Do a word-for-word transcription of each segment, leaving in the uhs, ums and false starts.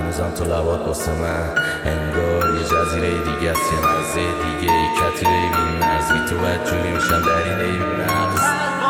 هنوزم تو لبات واسه من انگار یه جزیره دیگه است، یه مرزه دیگه ای کتیره بی مرز بی تو بد جوری میشم در این ای بی نقص.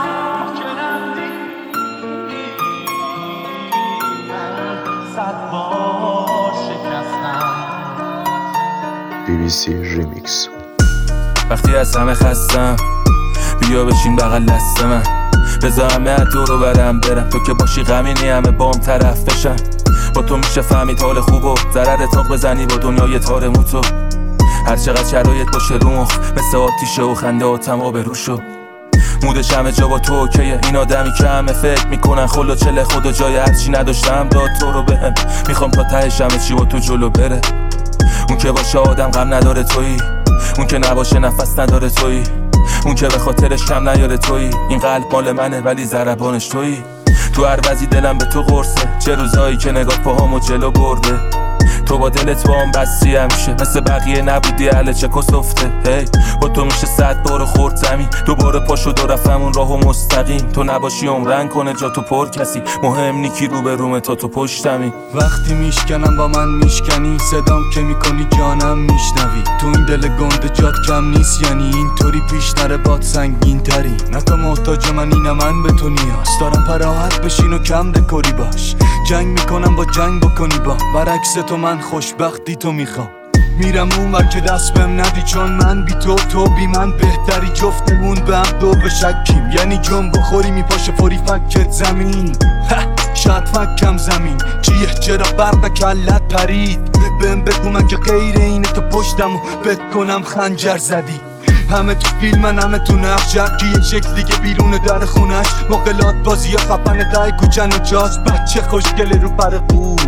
بی بی سی ریمیکس. وقتی از همه خستم بیا بشین بغل دست من، بذار همه دور رو برم برم، تو که باشی غمینی همه بام طرف بشن. با تو میشه فهمید حال خوب و ضرر تاق بزنی با دنیای تار موتو. هر چقدر شرایط باشه رو مخ مثل آتیشه و خنده آتم آبروشو. مودش همه جا با تو اوکیه، این آدمی که همه فکر میکنن خلو چله خدا جای هرچی نداشتم داد تو رو بهم. میخوام تا تهش همه چی با تو جلو بره. اون که باشه آدم غم نداره تویی، اون که نباشه نفس نداره تویی، اون که به خاطرش کم نیاره تویی. این قلب مال منه ولی ضربانش تویی. تو هر وضعی دلم به تو قرصه، چه روزایی که نگاه پاهامو جلو برده. تو با دلت با هم بستی همیشه، مثل بقیه نبودی اهل چه کسفته. هی با تو میشه صد بار خورد زمین، دوباره پا شد و رفتم اون راهو مستقیم. تو نباشی عمرن کنه جا تو پر کسی، مهم نیکی رو به رومه تا تو پشتمی. وقتی میشکنم با من میشکنی، صدام که میکنی جانم میشنوی. تو این دل گنده جات کم نیست، یعنی اینطوری پیش نره باد سنگین تری. نه تو محتاج من اینم من به تو نیاز دارم، پراحت بشین و کم دکوری باش. جنگ میکنم با جنگ بکنی با برعکس تو، من خوشبختی تو میخوام. میرم اون ور که دست بهم ندی، چون من بی تو تو بی من بهتری. جفتمون به هم دو بشکیم، یعنی جون بخوری میپاشه فوری فکت زمین. شاید فکم زمین چیه چرا برق کلت پرید. بهم بگو من که غیر اینه تو پشتم و بد کنم خنجر زدی. همه تو فیلمن همه تو نقش، که یه شکل دیگه بیرون در خونش. مقلات بازی یا خفن دای کوچن و جاست، بچه خوشگله رو پر خوب.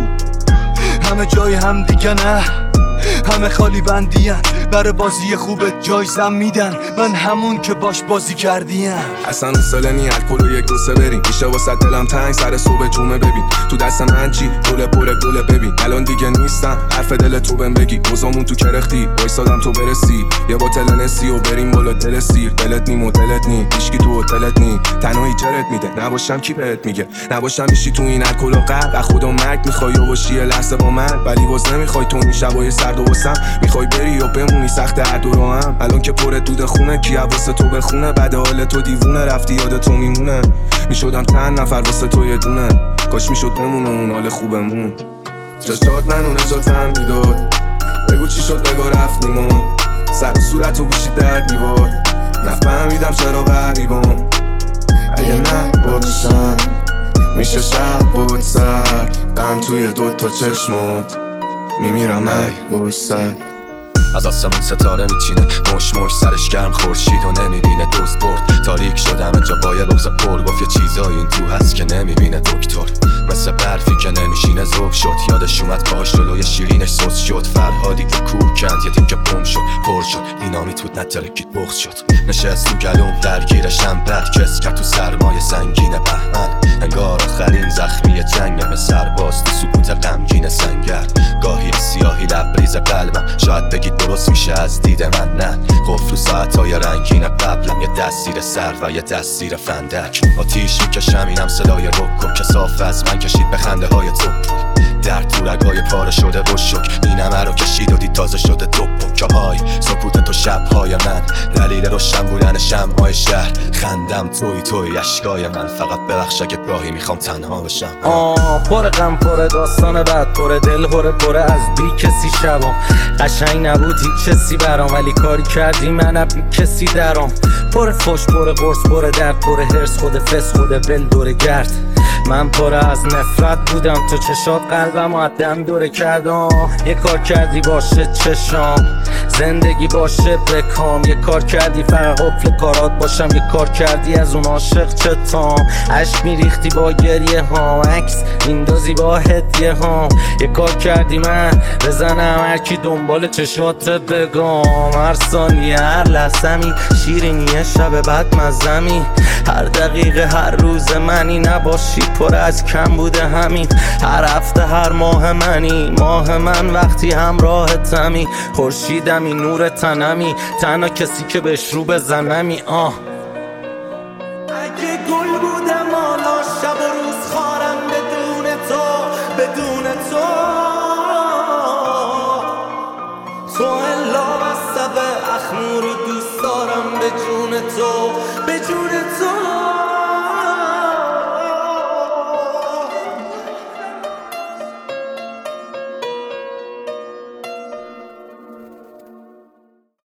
همه جای هم دیگه نه، همه خالی بندین. برای بازی خوبت جایزم میدن، من همون که باش بازی کردیم. اصلا اون ساله نی الکل و یک دوسه بریم، میشه واسه دلم تنگ سر صبح جمعه. ببین تو دست من چی گله پره گله، ببین الان دیگه نیستم حرف دل تو بهم بگی. بازمون تو کرختی وایسادم تو برسی، یه باتل نسی و بریم بالا دل سیر. دلت نی مدلت نی هیچکی تو هتلت نی، تنهایی جرت میده نباشم کی بهت میگه. نباشم میشی تو این الکل و قلب از خدا مرگ میخوای و باشی یه لحظه با من، ولی باز نمیخوای تو این شبای سرد و واسم. میخوای بری یا بمونی سخت هر دو رو هم. الان که پر دود خونه کی واسه تو بخونه، بعد حال تو دیوونه رفتی یاد تو میمونه. میشدم چند نفر واسه تو یه دونه، کاش میشد بمونه اون حال خوبمون. چشات منو نجاتم میداد، بگو چی شد بگو رفتیم و سر و صورت و گوشی در دیوار. نفهمیدم چرا غریبم، اگه نباشم میشه شب بود سر. غم توی دوتا چشمات میمیرم ای بوسن. از آسمون ستاره میچینه مش مش سرش گرم خورشید و نمیبینه دوست برد. تاریک شد همه جا با یه بغض پر، گفت یه چیزایی این تو هست که نمیبینه دکتر. مثل برفی که نمیشینه ذوب شد، یادش اومد پاهاش جلوی شیرینش سوس شد. فرهادی که کور کند یه تیکه پم شد پر شد، دینامیت بود نترکید بغض شد. نشست تو گلوم درگیرشم بد کس کرد تو سرمایه سنگین بهمن. انگار آخرین زخمی جنگم سرباز تو سکوت غمگین سنگر. گاهی سیاهی لبریز قلبم شاید بگید درست میشه از دید من، نه قفل و ساعتای رنگین قبلم. یه دستیر سر و یه دستیر فندک، آتیش میکشم اینم صدای رکو که صاف از من کشید به خنده های تو. در تو رگای پاره شده و شک این همه رو کشید و دید تازه شده تو که های سکوت تو شبهای من. دلیل روشن بودن شمعهای شهر، خندم توی توی اشکای من. فقط ببخش اگه گاهی میخوام تنها بشم. آه پر غم پر داستان بعد پر دل هره پر از بی کسی شبام. قشنگ نبود هیچ کسی برام، ولی کاری کردی من بی کسی درام. پر فش پر قرص پر درد پر هرس، خود فس خود بل دور گرد. من پر از نفرت بودم، تو چشات قلبم آدم دوره کردم. یه کار کردی باشه چشام، زندگی باشه بکام. یه کار کردی فقط قفل کارات باشم، یه کار کردی از اون عاشق چتام. عشق میریختی با گریه ها، عکس میندازی با هدیه ها. یه کار کردی من بزنم هرکی دنبال چشات بگم. هر ثانیه هر لحظمی شیرینیه شب بعد مزمی. هر دقیقه هر روز منی نباشی پر از کم بوده همین. هر هفته هر ماه منی ماه من وقتی همراه تمی. خورشیدمی نور تنمی تنها کسی که بهش رو بزنمی. آه اگه گل بودم حالا شب و روز خارم بدون تو بدون تو. تو الا بسته به اخمور رو دوست دارم به جون تو